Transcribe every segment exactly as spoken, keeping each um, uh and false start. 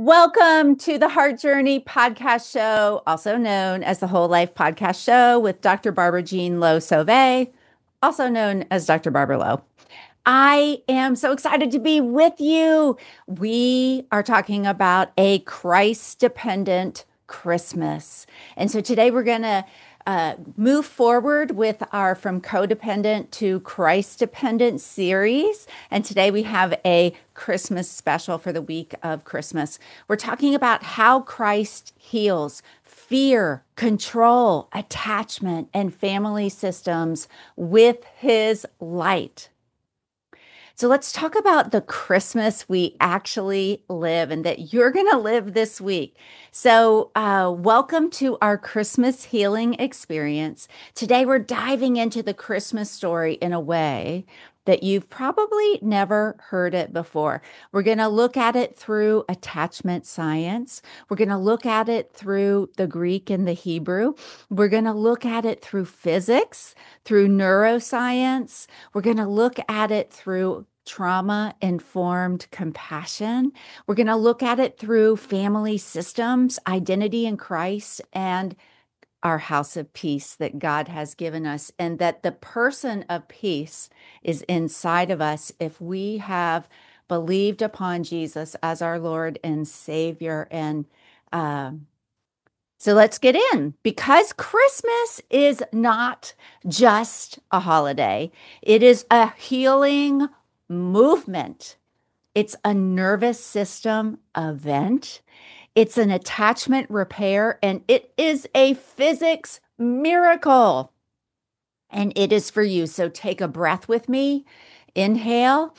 Welcome to the Heart Journey podcast show, also known as the Whole Life Podcast Show with Doctor Barbara Jean Lowe Sauvé, also known as Doctor Barbara Lowe. I am so excited to be with you. We are talking about a Christ-dependent Christmas. And so today we're going to uh, move forward with our From Codependent to Christ-Dependent series. And today we have a Christmas special for the week of Christmas. We're talking about how Christ heals fear, control, attachment, and family systems with his light. So let's talk about the Christmas we actually live and that you're going to live this week. So uh, welcome to our Christmas healing experience. Today we're diving into the Christmas story in a way that you've probably never heard it before. We're going to look at it through attachment science. We're going to look at it through the Greek and the Hebrew. We're going to look at it through physics, through neuroscience. We're going to look at it through trauma-informed compassion. We're going to look at it through family systems, identity in Christ, and our house of peace that God has given us, and that the person of peace is inside of us if we have believed upon Jesus as our Lord and Savior. And um, so let's get in, because Christmas is not just a holiday. It is a healing movement. It's a nervous system event. It's an attachment repair, and it is a physics miracle. And it is for you. So take a breath with me. Inhale.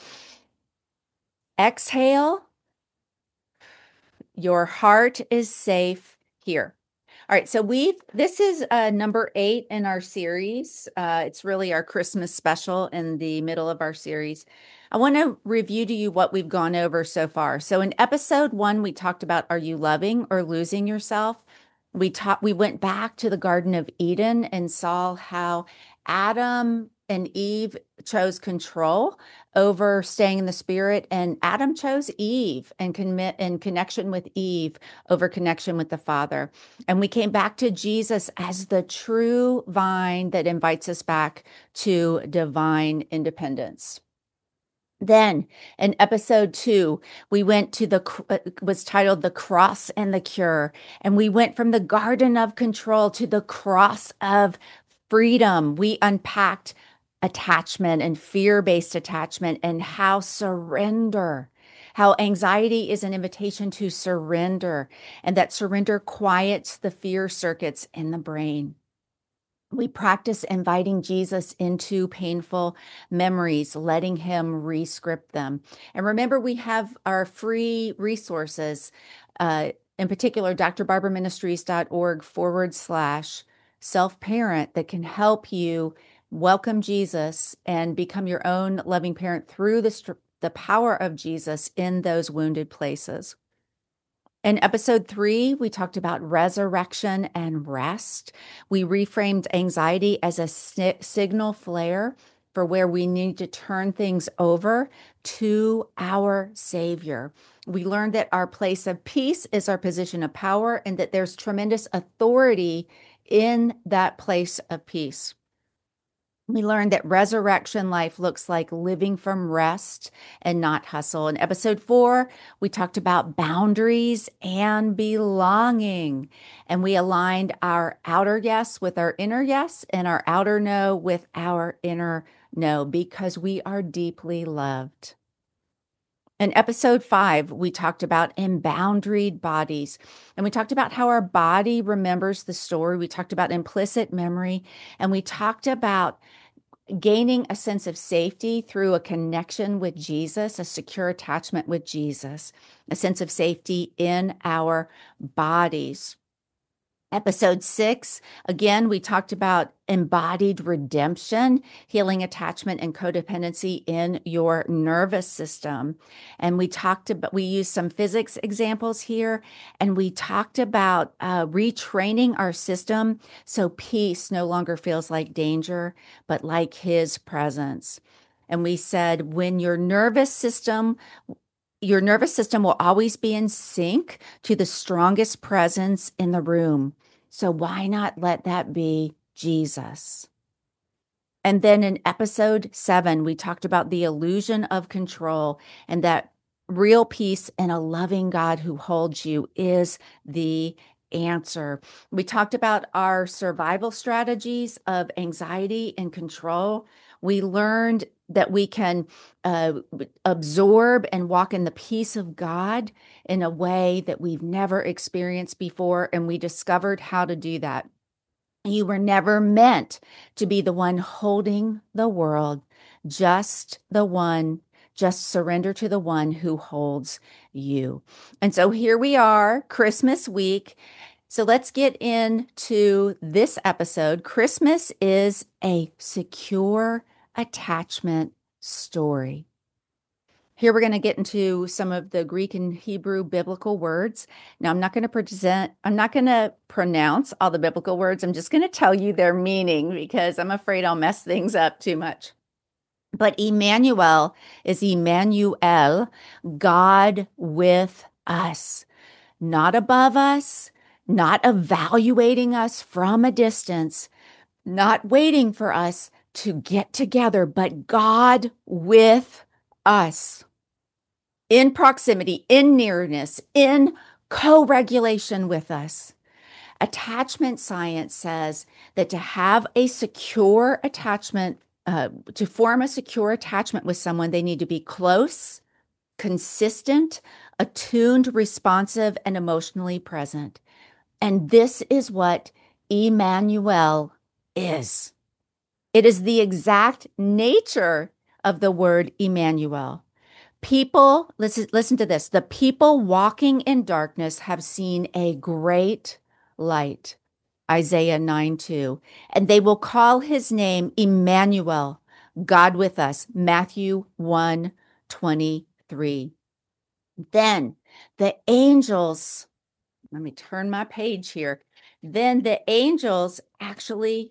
Exhale. Your heart is safe here. All right, so we've, this is uh, number eight in our series. Uh, it's really our Christmas special in the middle of our series. I want to review to you what we've gone over so far. So in episode one, we talked about, are you loving or losing yourself? We taught, we went back to the Garden of Eden and saw how Adam and Eve chose control over staying in the spirit, and Adam chose Eve and commit in connection with Eve over connection with the Father. And we came back to Jesus as the true vine that invites us back to divine independence. Then in episode two, we went to the, uh, was titled The Cross and the Cure. And we went from the garden of control to the cross of freedom. We unpacked attachment and fear-based attachment and how surrender, how anxiety is an invitation to surrender, and that surrender quiets the fear circuits in the brain. We practice inviting Jesus into painful memories, letting him re-script them. And remember, we have our free resources, uh, in particular, drbarberministries.org forward slash self-parent that can help you welcome Jesus and become your own loving parent through the, the power of Jesus in those wounded places. In episode three, we talked about resurrection and rest. We reframed anxiety as a si- signal flare for where we need to turn things over to our Savior. We learned that our place of peace is our position of power, and that there's tremendous authority in that place of peace. We learned that resurrection life looks like living from rest and not hustle. In episode four, we talked about boundaries and belonging. And we aligned our outer yes with our inner yes and our outer no with our inner no, because we are deeply loved. In episode five, we talked about emboundaried bodies, and we talked about how our body remembers the story. We talked about implicit memory, and we talked about gaining a sense of safety through a connection with Jesus, a secure attachment with Jesus, a sense of safety in our bodies. Episode six, again, we talked about embodied redemption, healing attachment and codependency in your nervous system. And we talked about, we used some physics examples here, and we talked about uh, retraining our system so peace no longer feels like danger, but like his presence. And we said, when your nervous system your nervous system will always be in sync to the strongest presence in the room. So why not let that be Jesus? And then in episode seven, we talked about the illusion of control and that real peace and a loving God who holds you is the answer. We talked about our survival strategies of anxiety and control. We learned that we can uh, absorb and walk in the peace of God in a way that we've never experienced before. And we discovered how to do that. You were never meant to be the one holding the world, just the one, just surrender to the one who holds you. And so here we are, Christmas week. So let's get into this episode. Christmas is a secure attachment story. Here we're going to get into some of the Greek and Hebrew biblical words. Now, I'm not going to present, I'm not going to pronounce all the biblical words. I'm just going to tell you their meaning because I'm afraid I'll mess things up too much. But Emmanuel is Emmanuel, God with us, not above us, not evaluating us from a distance, not waiting for us to get together, but God with us. In proximity, in nearness, in co-regulation with us. Attachment science says that to have a secure attachment, uh, to form a secure attachment with someone, they need to be close, consistent, attuned, responsive, and emotionally present. And this is what Emmanuel is. It is the exact nature of the word Emmanuel. People, listen, listen to this. The people walking in darkness have seen a great light. Isaiah nine two. And they will call his name Emmanuel, God with us. Matthew one twenty-three. Then the angels, let me turn my page here. Then the angels actually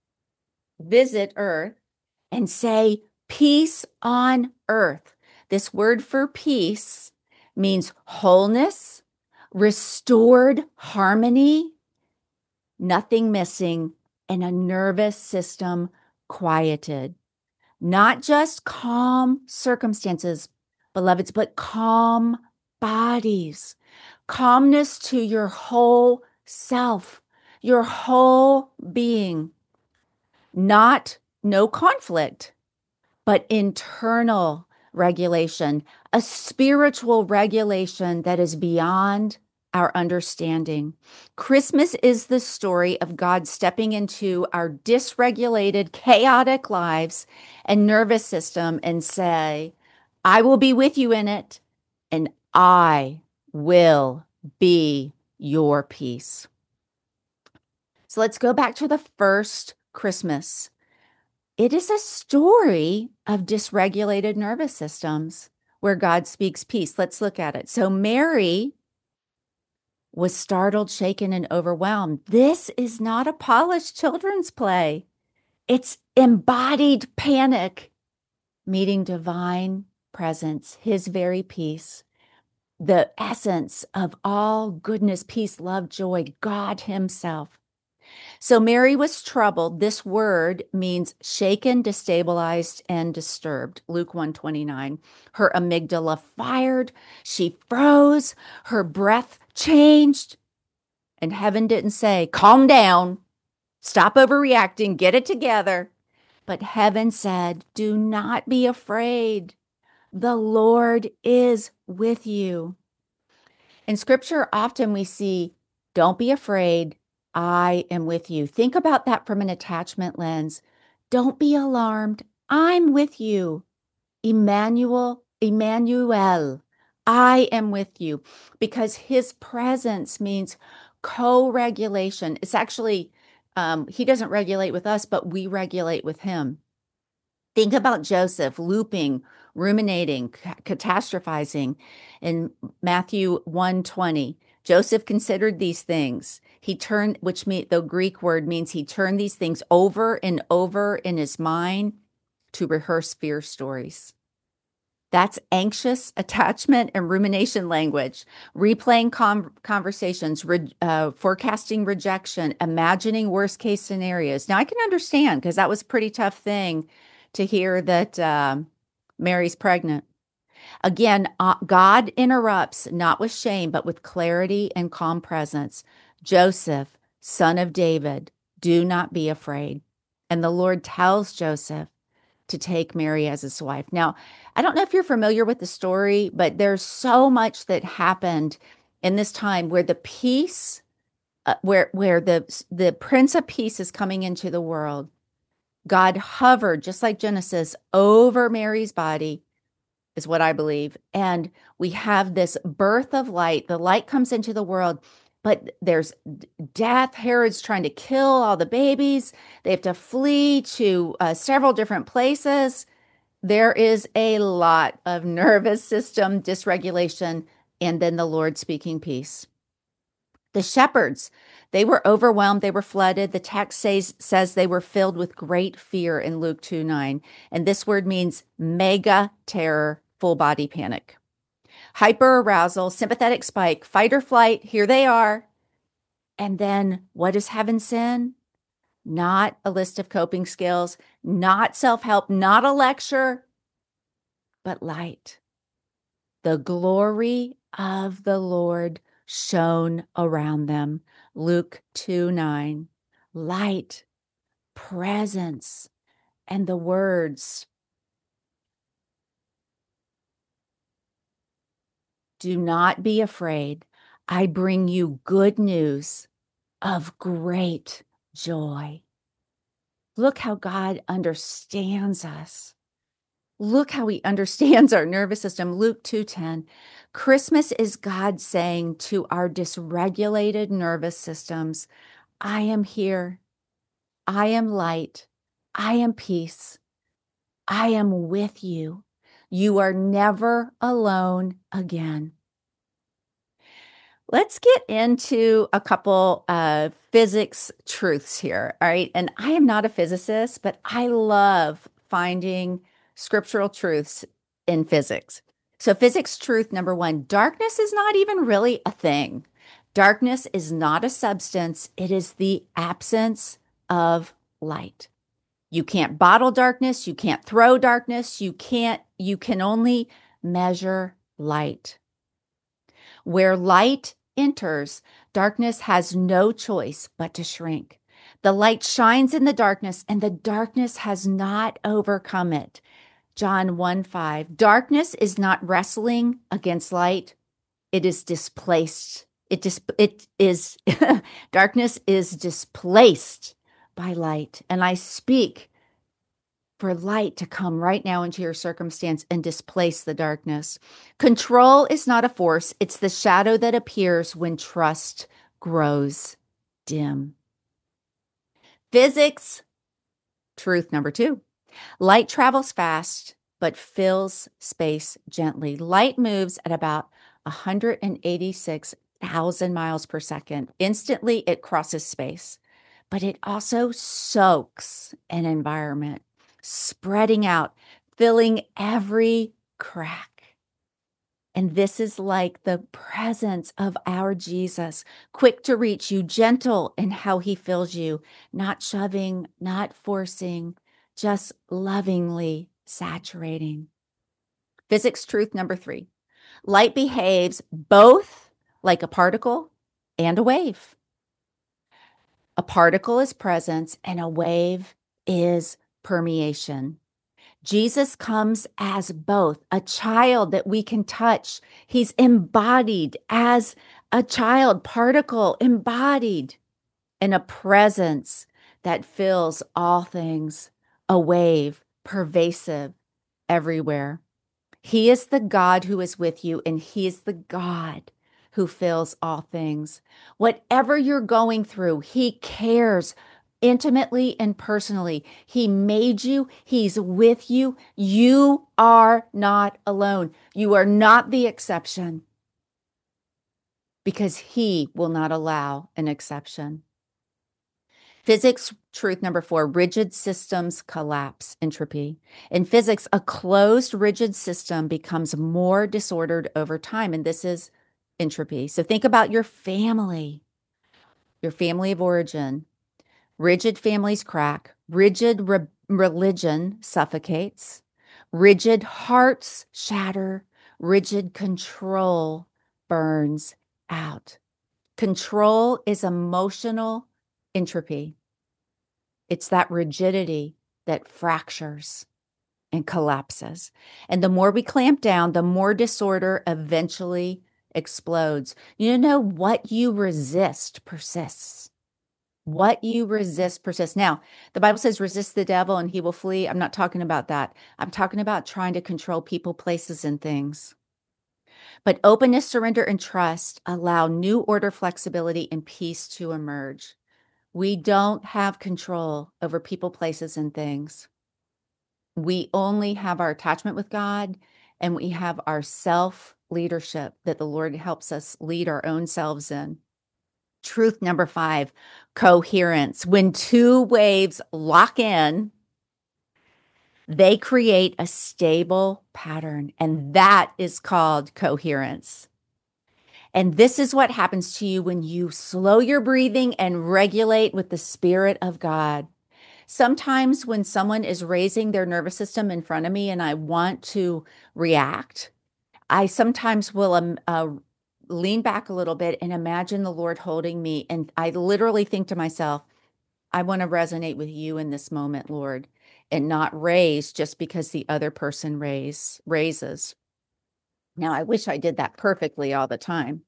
visit earth and say, peace on earth. This word for peace means wholeness, restored harmony, nothing missing, and a nervous system quieted. Not just calm circumstances, beloveds, but calm bodies. Calmness to your whole self, your whole being. Not no conflict, but internal regulation, a spiritual regulation that is beyond our understanding. Christmas is the story of God stepping into our dysregulated, chaotic lives and nervous system and say, I will be with you in it, and I will be your peace. So let's go back to the first Christmas. It is a story of dysregulated nervous systems where God speaks peace. Let's look at it. So Mary was startled, shaken, and overwhelmed. This is not a polished children's play. It's embodied panic, meeting divine presence, his very peace, the essence of all goodness, peace, love, joy, God himself. So Mary was troubled. This word means shaken, destabilized, and disturbed. Luke one twenty-nine. Her amygdala fired. She froze. Her breath changed. And heaven didn't say, calm down, stop overreacting, get it together. But heaven said, do not be afraid. The Lord is with you. In scripture, often we see, don't be afraid. I am with you. Think about that from an attachment lens. Don't be alarmed. I'm with you. Emmanuel, Emmanuel, I am with you, because his presence means co-regulation. It's actually, um, he doesn't regulate with us, but we regulate with him. Think about Joseph looping, ruminating, catastrophizing in Matthew one twenty. Joseph considered these things. He turned, which mean, the Greek word means he turned these things over and over in his mind to rehearse fear stories. That's anxious attachment and rumination language, replaying com- conversations, re- uh, forecasting rejection, imagining worst case scenarios. Now, I can understand because that was a pretty tough thing to hear that um, Mary's pregnant. Again, uh, God interrupts not with shame, but with clarity and calm presence. Joseph, son of David, do not be afraid. And the Lord tells Joseph to take Mary as his wife. Now, I don't know if you're familiar with the story, but there's so much that happened in this time where the peace, uh, where where the the Prince of Peace is coming into the world. God hovered, just like Genesis, over Mary's body, is what I believe. And we have this birth of light. The light comes into the world, but there's death. Herod's trying to kill all the babies. They have to flee to uh, several different places. There is a lot of nervous system dysregulation, and then the Lord speaking peace. The shepherds, they were overwhelmed, they were flooded. The text says, says they were filled with great fear in Luke two nine. And this word means mega terror, full body panic. Hyper arousal, sympathetic spike, fight or flight, here they are. And then what does heaven send? Not a list of coping skills, not self help, not a lecture, but light. The glory of the Lord shone around them. Luke two nine. Light, presence, and the words, do not be afraid. I bring you good news of great joy. Look how God understands us. Look how he understands our nervous system. Luke two ten. Christmas is God saying to our dysregulated nervous systems, I am here. I am light. I am peace. I am with you. You are never alone again. Let's get into a couple of physics truths here. All right. And I am not a physicist, but I love finding scriptural truths in physics. So, physics truth number one, darkness is not even really a thing. Darkness is not a substance, it is the absence of light. You can't bottle darkness, you can't throw darkness, you can't, you can only measure light. Where light enters, darkness has no choice but to shrink. The light shines in the darkness, and the darkness has not overcome it. John one five. Darkness is not wrestling against light, it is displaced. It, dis- it is, darkness is displaced by light. And I speak for light to come right now into your circumstance and displace the darkness. Control is not a force, it's the shadow that appears when trust grows dim. Physics, truth number two. Light travels fast, but fills space gently. Light moves at about one hundred eighty-six thousand miles per second. Instantly, it crosses space, but it also soaks an environment, spreading out, filling every crack. And this is like the presence of our Jesus, quick to reach you, gentle in how he fills you, not shoving, not forcing, just lovingly saturating. Physics truth number three. Light behaves both like a particle and a wave. A particle is presence and a wave is permeation. Jesus comes as both a child that we can touch. He's embodied as a child, particle embodied, and a presence that fills all things, a wave, pervasive everywhere. He is the God who is with you, and he is the God who fills all things. Whatever you're going through, he cares intimately and personally. He made you. He's with you. You are not alone. You are not the exception because he will not allow an exception. Physics truth number four, rigid systems collapse, entropy. In physics, a closed rigid system becomes more disordered over time, and this is entropy. So think about your family, your family of origin. Rigid families crack, rigid re- religion suffocates, rigid hearts shatter, rigid control burns out. Control is emotional entropy. It's that rigidity that fractures and collapses. And the more we clamp down, the more disorder eventually explodes. You know, what you resist persists. What you resist persists. Now, the Bible says resist the devil and he will flee. I'm not talking about that. I'm talking about trying to control people, places, and things. But openness, surrender, and trust allow new order, flexibility, and peace to emerge. We don't have control over people, places, and things. We only have our attachment with God, and we have our self-leadership that the Lord helps us lead our own selves in. Truth number five, coherence. When two waves lock in, they create a stable pattern, and that is called coherence. And this is what happens to you when you slow your breathing and regulate with the Spirit of God. Sometimes when someone is raising their nervous system in front of me and I want to react, I sometimes will um, uh, lean back a little bit and imagine the Lord holding me. And I literally think to myself, I want to resonate with you in this moment, Lord, and not raise just because the other person raise, raises. Now, I wish I did that perfectly all the time.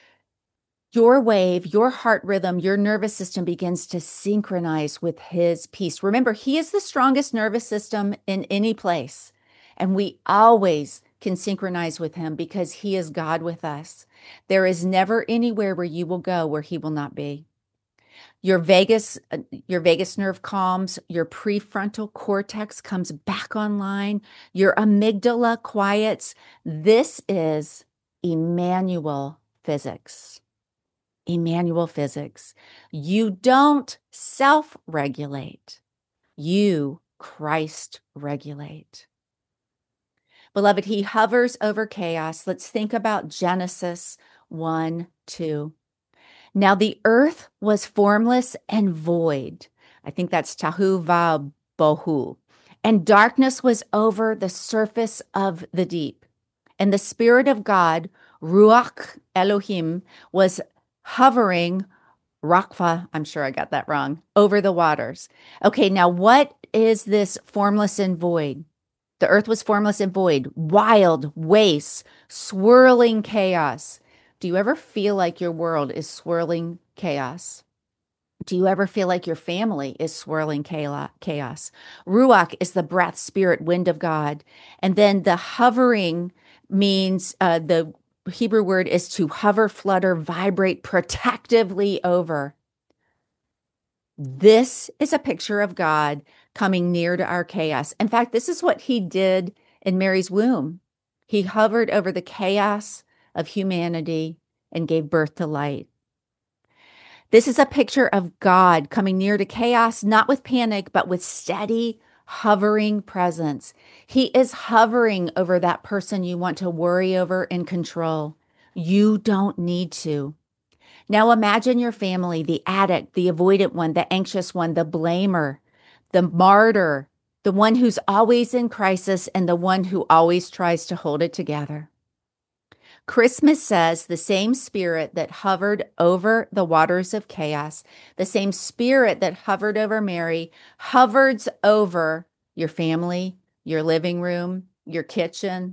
Your wave, your heart rhythm, your nervous system begins to synchronize with his peace. Remember, he is the strongest nervous system in any place. And we always can synchronize with him because he is God with us. There is never anywhere where you will go where he will not be. Your vagus, uh, your vagus nerve calms, your prefrontal cortex comes back online, your amygdala quiets. This is Emmanuel physics. Emmanuel physics. You don't self-regulate. You Christ regulate. Beloved, he hovers over chaos. Let's think about Genesis one, two. Now the earth was formless and void. I think that's Tahu Va Bohu. And darkness was over the surface of the deep. And the Spirit of God, Ruach Elohim, was hovering, Rakfa, I'm sure I got that wrong, over the waters. Okay, now what is this formless and void? The earth was formless and void, wild, waste, swirling chaos. Do you ever feel like your world is swirling chaos? Do you ever feel like your family is swirling chaos? Ruach is the breath, spirit, wind of God. And then the hovering means uh, the Hebrew word is to hover, flutter, vibrate protectively over. This is a picture of God coming near to our chaos. In fact, this is what he did in Mary's womb. He hovered over the chaos of humanity and gave birth to light. This is a picture of God coming near to chaos, not with panic, but with steady, hovering presence. He is hovering over that person you want to worry over and control. You don't need to. Now imagine your family, the addict, the avoidant one, the anxious one, the blamer, the martyr, the one who's always in crisis, and the one who always tries to hold it together. Christmas says the same spirit that hovered over the waters of chaos, the same spirit that hovered over Mary, hovers over your family, your living room, your kitchen.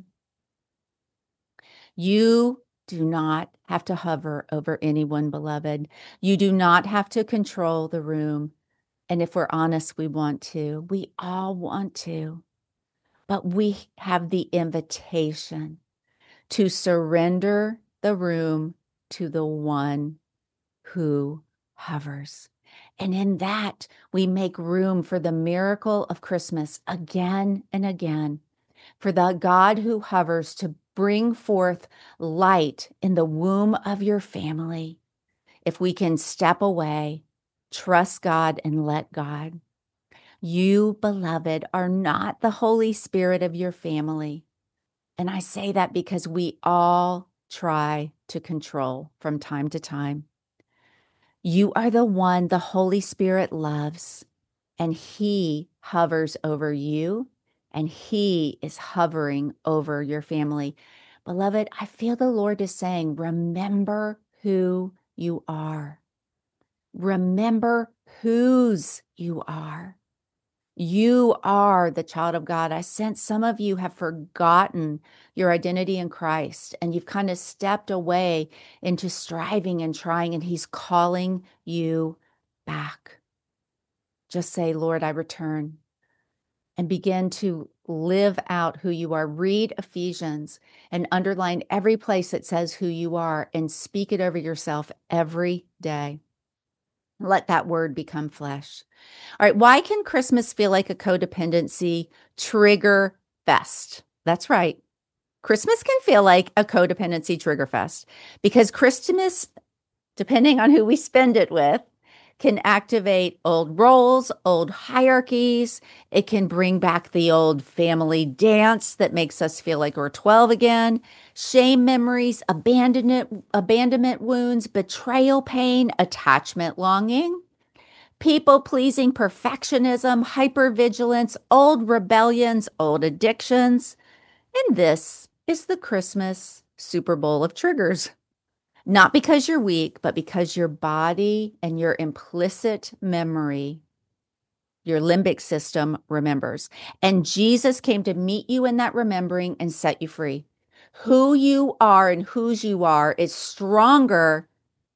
You do not have to hover over anyone, beloved. You do not have to control the room. And if we're honest, we want to. We all want to. But we have the invitation to surrender the room to the one who hovers. And in that, we make room for the miracle of Christmas again and again, for the God who hovers to bring forth light in the womb of your family. If we can step away, Trust God and let God. You, beloved, are not the Holy Spirit of your family. And I say that because we all try to control from time to time. You are the one the Holy Spirit loves, and He hovers over you, and He is hovering over your family. Beloved, I feel the Lord is saying, remember who you are. Remember whose you are. You are the child of God. I sense some of you have forgotten your identity in Christ and you've kind of stepped away into striving and trying, and He's calling you back. Just say, Lord, I return, and begin to live out who you are. Read Ephesians and underline every place that says who you are and speak it over yourself every day. Let that word become flesh. All right. Why can Christmas feel like a codependency trigger fest? That's right. Christmas can feel like a codependency trigger fest because Christmas, depending on who we spend it with, can activate old roles, old hierarchies. It can bring back the old family dance that makes us feel like we're twelve again. Shame memories, abandonment, abandonment wounds, betrayal pain, attachment longing. People pleasing, perfectionism, hypervigilance, old rebellions, old addictions. And this is the Christmas Super Bowl of triggers. Not because you're weak, but because your body and your implicit memory, your limbic system remembers. And Jesus came to meet you in that remembering and set you free. Who you are and whose you are is stronger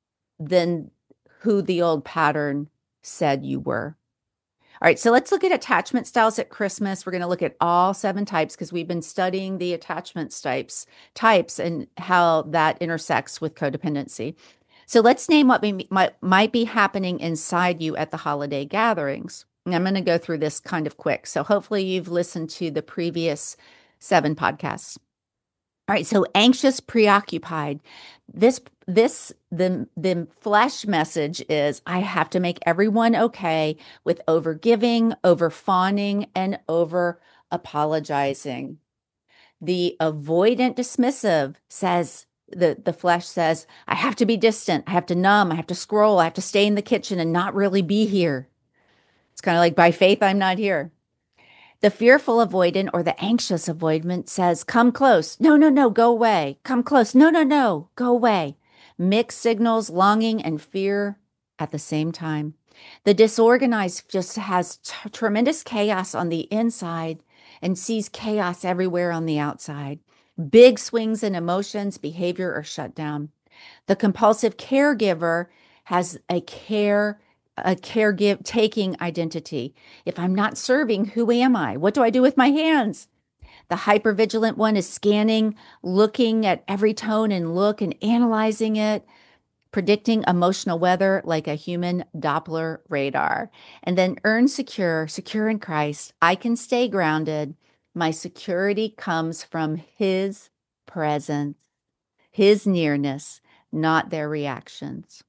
than who the old pattern said you were. All right, so let's look at attachment styles at Christmas. We're going to look at all seven types because we've been studying the attachment types, types and how that intersects with codependency. So let's name what we, might, might be happening inside you at the holiday gatherings. And I'm going to go through this kind of quick. So hopefully you've listened to the previous seven podcasts. All right, so anxious, preoccupied. This this the the flesh message is I have to make everyone okay with over giving, over fawning, and over apologizing. The avoidant dismissive says the the flesh says I have to be distant, I have to numb, I have to scroll, I have to stay in the kitchen and not really be here. It's kind of like by faith I'm not here. The fearful avoidant or the anxious avoidant says, come close. No, no, no, go away. Come close. No, no, no, go away. Mixed signals, longing and fear at the same time. The disorganized just has t- tremendous chaos on the inside and sees chaos everywhere on the outside. Big swings in emotions, behavior, or shutdown. The compulsive caregiver has a care a caregive taking identity. If I'm not serving, who am I? What do I do with my hands? The hypervigilant one is scanning, looking at every tone and look and analyzing it, predicting emotional weather like a human Doppler radar. And then earn secure, secure in Christ. I can stay grounded. My security comes from His presence, His nearness, not their reactions.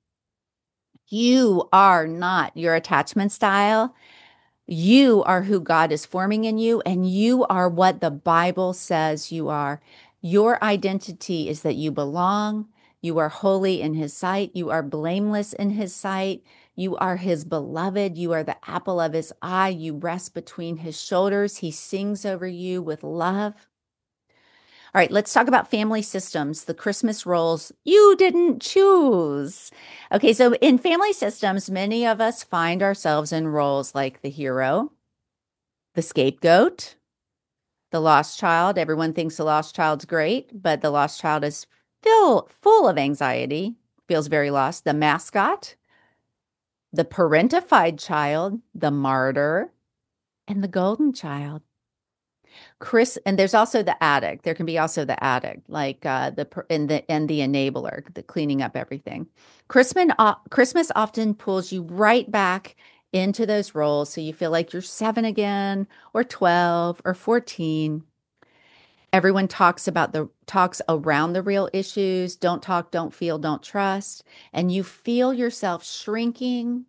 You are not your attachment style. You are who God is forming in you, and you are what the Bible says you are. Your identity is that you belong. You are holy in His sight. You are blameless in His sight. You are His beloved. You are the apple of His eye. You rest between His shoulders. He sings over you with love. All right, let's talk about family systems, the Christmas roles you didn't choose. Okay, so in family systems, many of us find ourselves in roles like the hero, the scapegoat, the lost child. Everyone thinks the lost child's great, but the lost child is still full of anxiety, feels very lost. The mascot, the parentified child, the martyr, and the golden child. Chris, and there's also the addict. There can be also the addict, like uh, the and the and the enabler, the cleaning up everything. Christmas, uh, Christmas often pulls you right back into those roles, so you feel like you're seven again, or twelve, or fourteen. Everyone talks about the talks around the real issues. Don't talk, don't feel, don't trust, and you feel yourself shrinking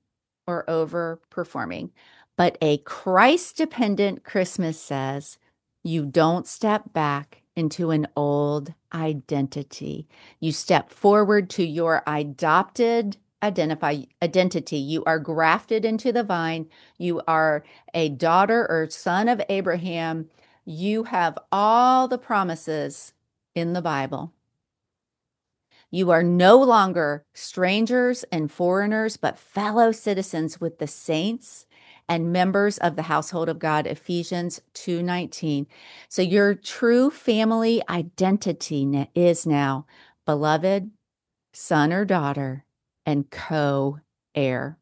or overperforming. But a Christ-dependent Christmas says you don't step back into an old identity. You step forward to your adopted identify identity. You are grafted into the vine. You are a daughter or son of Abraham. You have all the promises in the Bible. You are no longer strangers and foreigners, but fellow citizens with the saints and members of the household of God, Ephesians two nineteen. So your true family identity is now beloved, son or daughter, and co-heir.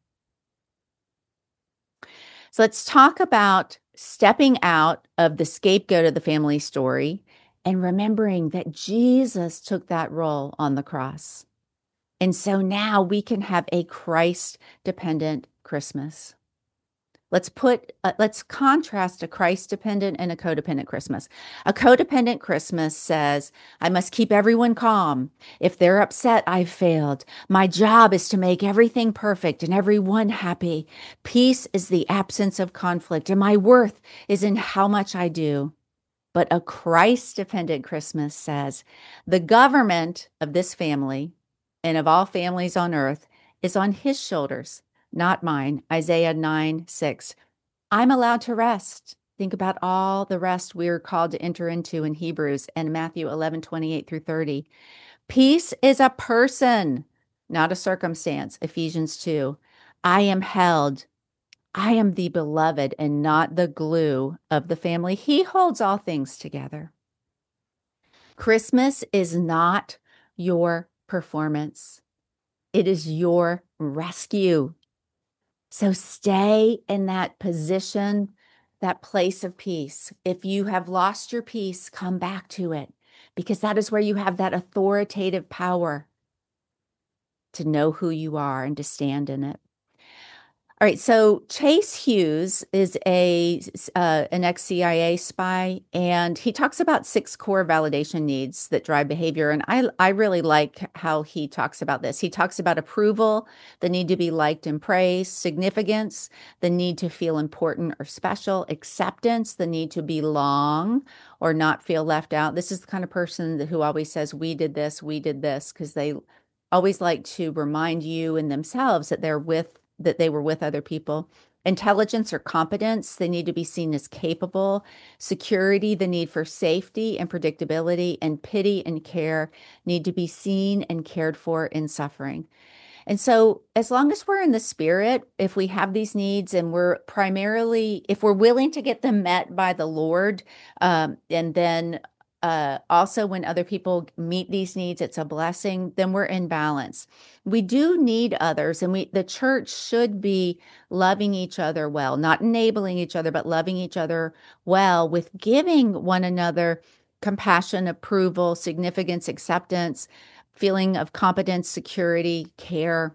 So let's talk about stepping out of the scapegoat of the family story and remembering that Jesus took that role on the cross. And so now we can have a Christ-dependent Christmas. Let's put, uh, let's contrast a Christ-dependent and a codependent Christmas. A codependent Christmas says, I must keep everyone calm. If they're upset, I've failed. My job is to make everything perfect and everyone happy. Peace is the absence of conflict, and my worth is in how much I do. But a Christ-dependent Christmas says, the government of this family and of all families on earth is on his shoulders, not mine. Isaiah nine six. I'm allowed to rest. Think about all the rest we are called to enter into in Hebrews and Matthew eleven twenty-eight through thirty. Peace is a person, not a circumstance. Ephesians two. I am held. I am the beloved and not the glue of the family. He holds all things together. Christmas is not your performance. It is your rescue. So stay in that position, that place of peace. If you have lost your peace, come back to it, because that is where you have that authoritative power to know who you are and to stand in it. All right, so Chase Hughes is a uh, an ex-C I A spy, and he talks about six core validation needs that drive behavior. And I, I really like how he talks about this. He talks about approval, the need to be liked and praised, significance, the need to feel important or special, acceptance, the need to belong or not feel left out. This is the kind of person that, who always says, we did this, we did this, because they always like to remind you and themselves that they're with that they were with other people. Intelligence or competence, they need to be seen as capable. Security, the need for safety and predictability, and pity and care need to be seen and cared for in suffering. And so as long as we're in the spirit, if we have these needs and we're primarily, if we're willing to get them met by the Lord, um, and then uh, also when other people meet these needs, it's a blessing, then we're in balance. We do need others, and we the church should be loving each other well, not enabling each other, but loving each other well with giving one another compassion, approval, significance, acceptance, feeling of competence, security, care.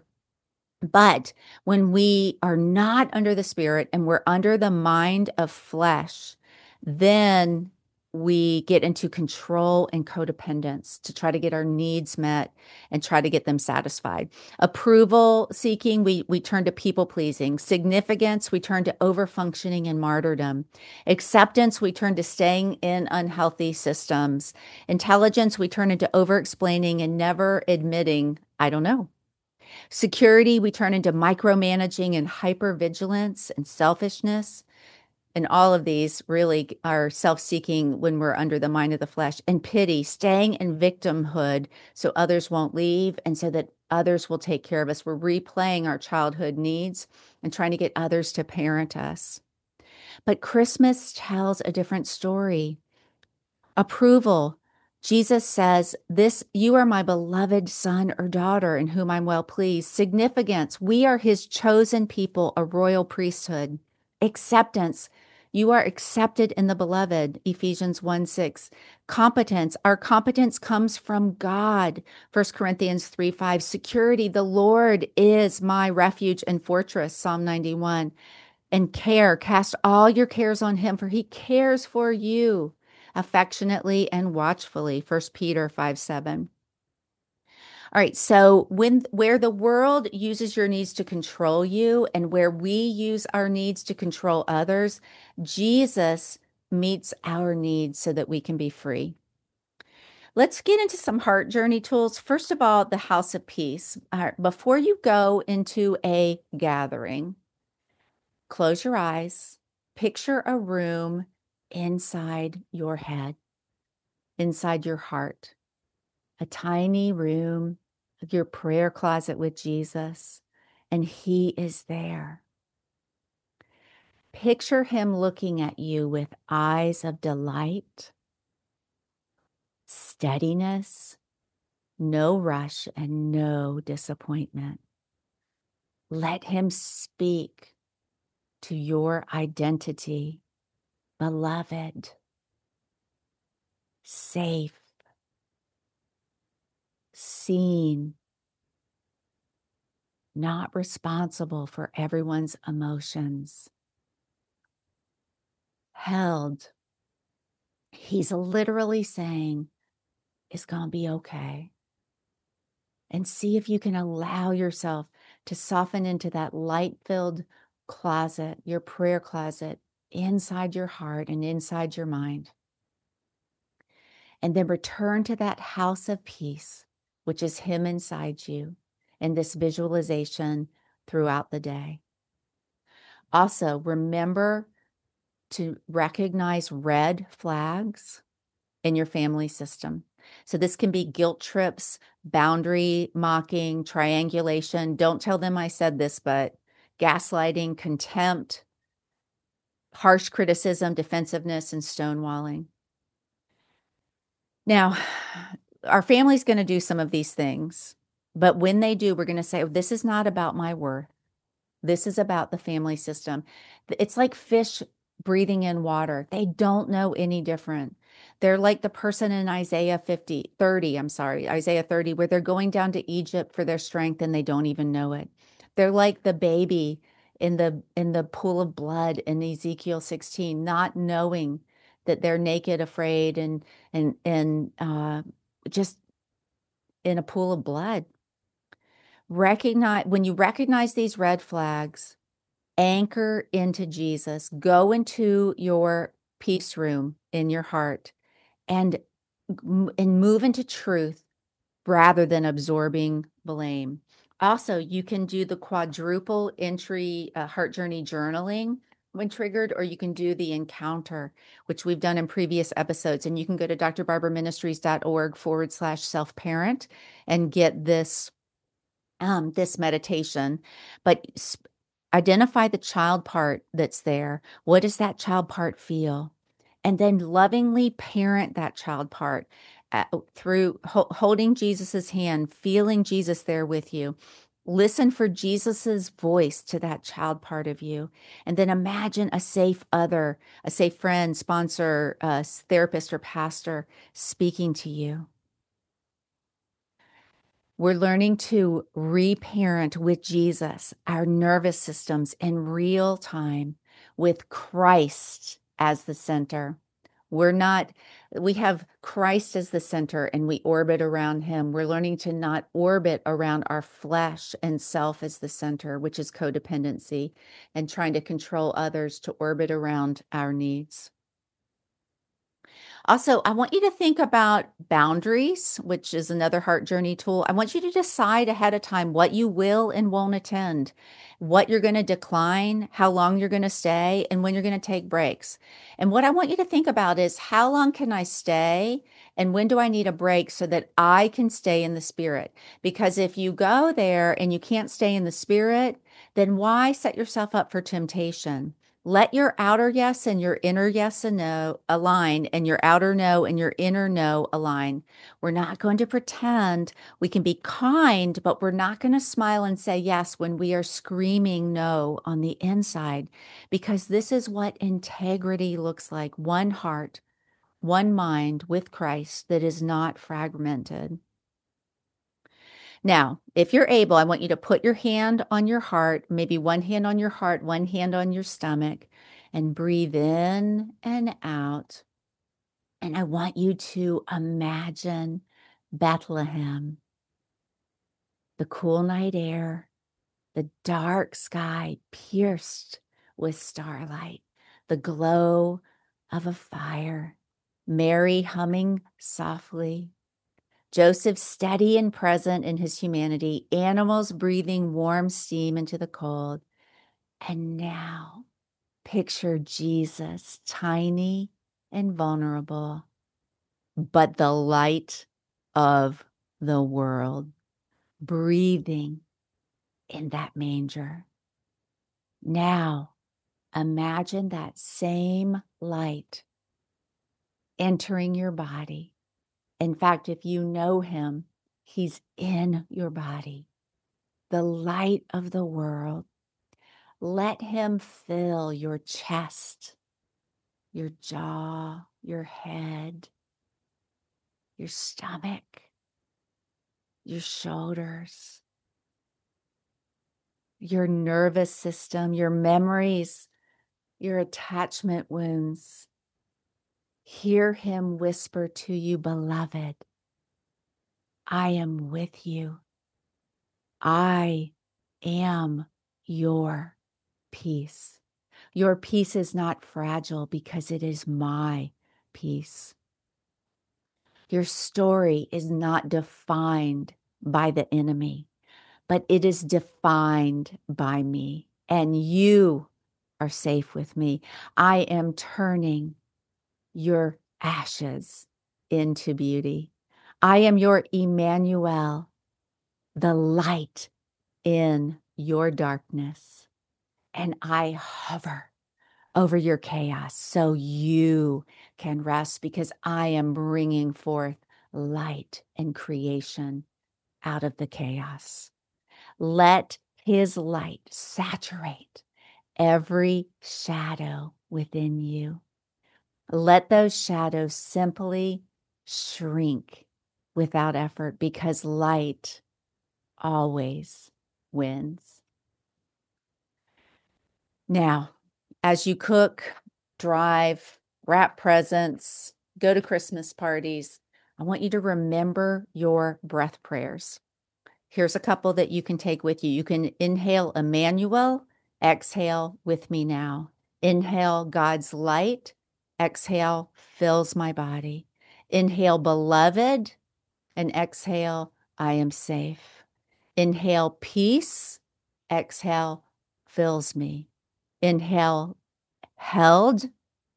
But when we are not under the spirit and we're under the mind of flesh, then we get into control and codependence to try to get our needs met and try to get them satisfied. Approval seeking, we, we turn to people pleasing. Significance, we turn to overfunctioning and martyrdom. Acceptance, we turn to staying in unhealthy systems. Intelligence, we turn into over-explaining and never admitting, I don't know. Security, we turn into micromanaging and hypervigilance and selfishness. And all of these really are self-seeking when we're under the mind of the flesh. And pity, staying in victimhood so others won't leave and so that others will take care of us. We're replaying our childhood needs and trying to get others to parent us. But Christmas tells a different story. Approval. Jesus says, this, you are my beloved son or daughter in whom I'm well pleased. Significance. We are his chosen people, a royal priesthood. Acceptance. You are accepted in the beloved, Ephesians one six. Competence. Our competence comes from God, First Corinthians three five. Security. The Lord is my refuge and fortress, Psalm ninety-one. And care. Cast all your cares on him, for he cares for you affectionately and watchfully, First Peter five seven. All right, so when where the world uses your needs to control you and where we use our needs to control others, Jesus meets our needs so that we can be free. Let's get into some heart journey tools. First of all, the house of peace. All right, before you go into a gathering, close your eyes, picture a room inside your head, inside your heart, a tiny room, your prayer closet with Jesus, and He is there. Picture Him looking at you with eyes of delight, steadiness, no rush, and no disappointment. Let Him speak to your identity, beloved, safe, seen, not responsible for everyone's emotions, held. He's literally saying, it's going to be okay. And see if you can allow yourself to soften into that light filled closet, your prayer closet, inside your heart and inside your mind. And then return to that house of peace, which is Him inside you, in this visualization throughout the day. Also, remember to recognize red flags in your family system. So this can be guilt trips, boundary mocking, triangulation. Don't tell them I said this, but gaslighting, contempt, harsh criticism, defensiveness, and stonewalling. Now, our family's going to do some of these things, but when they do, we're going to say, oh, this is not about my worth. This is about the family system. It's like fish breathing in water. They don't know any different. They're like the person in Isaiah fifty, thirty, I'm sorry, Isaiah thirty, where they're going down to Egypt for their strength and they don't even know it. They're like the baby in the in the pool of blood in Ezekiel sixteen, not knowing that they're naked, afraid, and and and uh, just in a pool of blood. Recognize when you recognize these red flags, anchor into Jesus, go into your peace room in your heart and and move into truth rather than absorbing blame. Also, you can do the quadruple entry uh, heart journey journaling when triggered, or you can do the encounter, which we've done in previous episodes. And you can go to drbarberministries.org forward slash self-parent and get this um, this meditation. But sp- identify the child part that's there. What does that child part feel? And then lovingly parent that child part uh, through ho- holding Jesus's hand, feeling Jesus there with you. Listen for Jesus's voice to that child part of you. And then imagine a safe other, a safe friend, sponsor, uh, therapist, or pastor speaking to you. We're learning to reparent with Jesus, our nervous systems in real time with Christ as the center. We're not, we have Christ as the center and we orbit around Him. We're learning to not orbit around our flesh and self as the center, which is codependency, and trying to control others to orbit around our needs. Also, I want you to think about boundaries, which is another heart journey tool. I want you to decide ahead of time what you will and won't attend, what you're going to decline, how long you're going to stay, and when you're going to take breaks. And what I want you to think about is how long can I stay and when do I need a break so that I can stay in the spirit? Because if you go there and you can't stay in the spirit, then why set yourself up for temptation? Let your outer yes and your inner yes and no align, and your outer no and your inner no align. We're not going to pretend. We can be kind, but we're not going to smile and say yes when we are screaming no on the inside, because this is what integrity looks like. One heart, one mind with Christ that is not fragmented. Now, if you're able, I want you to put your hand on your heart, maybe one hand on your heart, one hand on your stomach, and breathe in and out. And I want you to imagine Bethlehem. the cool night air, the dark sky pierced with starlight, the glow of a fire, Mary humming softly, Joseph steady and present in his humanity, animals breathing warm steam into the cold. And now picture Jesus, tiny and vulnerable, but the light of the world, breathing in that manger. Now, imagine that same light entering your body. In fact, if you know him, he's in your body, the light of the world. Let him fill your chest, your jaw, your head, your stomach, your shoulders, your nervous system, your memories, your attachment wounds. Hear him whisper to you, beloved, I am with you. I am your peace. Your peace is not fragile because it is my peace. Your story is not defined by the enemy, but it is defined by me, and you are safe with me. I am turning your ashes into beauty. I am your Emmanuel, the light in your darkness, and I hover over your chaos so you can rest, because I am bringing forth light and creation out of the chaos. Let his light saturate every shadow within you. Let those shadows simply shrink without effort, because light always wins. Now, as you cook, drive, wrap presents, go to Christmas parties, I want you to remember your breath prayers. Here's a couple that you can take with you. You can inhale Emmanuel, exhale with me now. Inhale God's light, exhale fills my body. Inhale beloved, and exhale I am safe. Inhale peace, exhale fills me. Inhale held,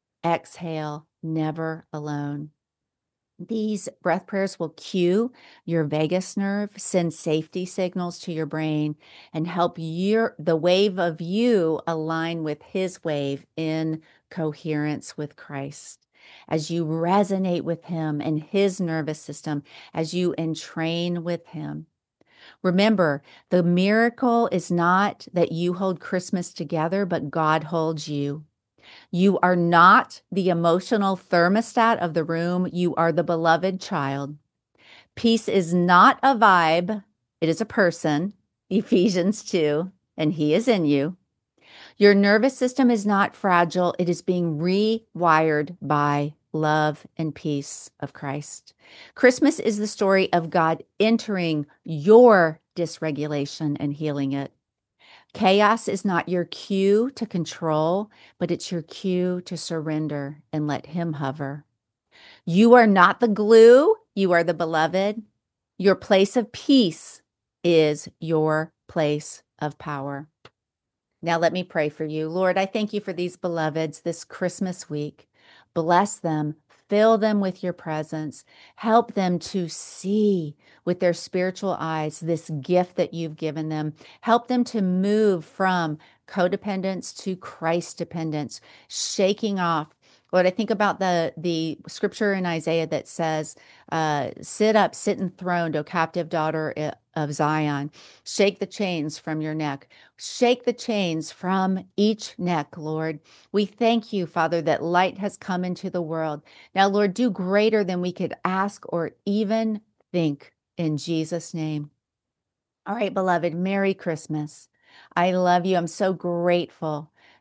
exhale never alone. These breath prayers will cue your vagus nerve, send safety signals to your brain, and help your the wave of you align with his wave in coherence with Christ. As you resonate with him and his nervous system, as you entrain with him. Remember, the miracle is not that you hold Christmas together, but God holds you. You are not the emotional thermostat of the room. You are the beloved child. Peace is not a vibe. It is a person, Ephesians two, and he is in you. Your nervous system is not fragile. It is being rewired by love and peace of Christ. Christmas is the story of God entering your dysregulation and healing it. Chaos is not your cue to control, but it's your cue to surrender and let him hover. You are not the glue. You are the beloved. Your place of peace is your place of power. Now let me pray for you. Lord, I thank you for these beloveds this Christmas week. Bless them. Fill them with your presence. Help them to see with their spiritual eyes this gift that you've given them. Help them to move from codependence to Christ dependence, shaking off. Lord, I think about the, the scripture in Isaiah that says, uh, sit up, sit enthroned, O captive daughter of Zion. Shake the chains from your neck. Shake the chains from each neck, Lord. We thank you, Father, that light has come into the world. Now, Lord, do greater than we could ask or even think in Jesus' name. All right, beloved, Merry Christmas. I love you. I'm so grateful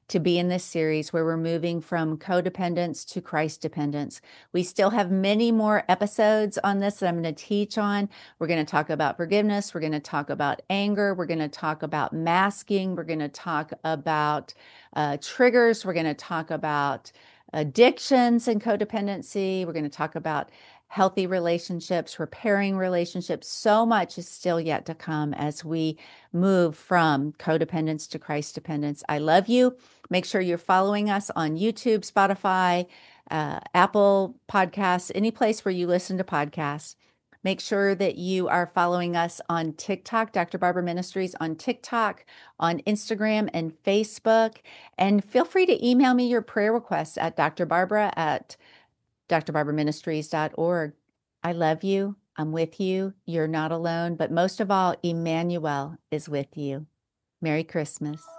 to be in this series where we're moving from codependence to Christ dependence. We still have many more episodes on this that I'm going to teach on. We're going to talk about forgiveness. We're going to talk about anger. We're going to talk about masking. We're going to talk about uh, triggers. We're going to talk about addictions and codependency. We're going to talk about healthy relationships, repairing relationships. So much is still yet to come as we move from codependence to Christ dependence. I love you. Make sure you're following us on YouTube, Spotify, uh, Apple Podcasts, any place where you listen to podcasts. Make sure that you are following us on TikTok, Doctor Barbara Ministries on TikTok, on Instagram and Facebook. And feel free to email me your prayer requests at drbarbara at d r barbara ministries dot org. I love you. I'm with you. You're not alone. But most of all, Emmanuel is with you. Merry Christmas.